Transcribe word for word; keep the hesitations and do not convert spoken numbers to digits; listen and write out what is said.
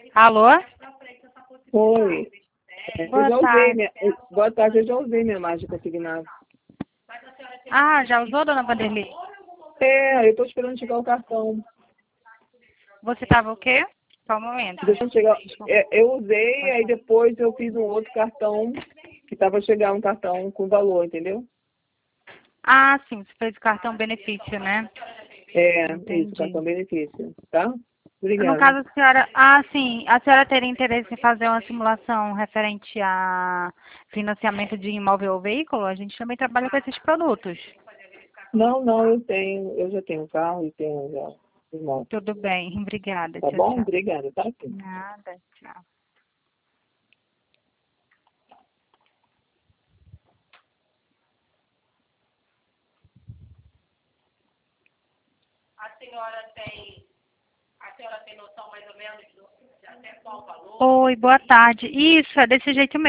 Alô? Foi. É, eu Boa já usei tarde. minha, eu- boa tarde, eu já usei minha margem consignada. Ah, já usou, dona Vanderlei? É, eu tô esperando chegar o cartão. Você estava o quê? Só um momento. Deixa eu chegar. Desculpa. É, eu usei, aí depois eu fiz um outro cartão, que tava a chegar um cartão com valor, entendeu? Ah, sim, você fez o cartão benefício, né? É, isso, Entendi. cartão benefício, tá? No Obrigada. caso, a senhora... Ah, sim, a senhora teria interesse em fazer uma simulação referente a financiamento de imóvel ou veículo? A gente também trabalha com esses produtos. Não, não, eu tenho, eu já tenho carro e tenho já irmão. Tudo bem, obrigada. Tá Tchau, bom? tchau. Obrigada, tá? Nada, tchau. A senhora tem, a senhora tem noção mais ou menos do, de até qual valor? Oi, boa tarde. Isso, é desse jeito mesmo.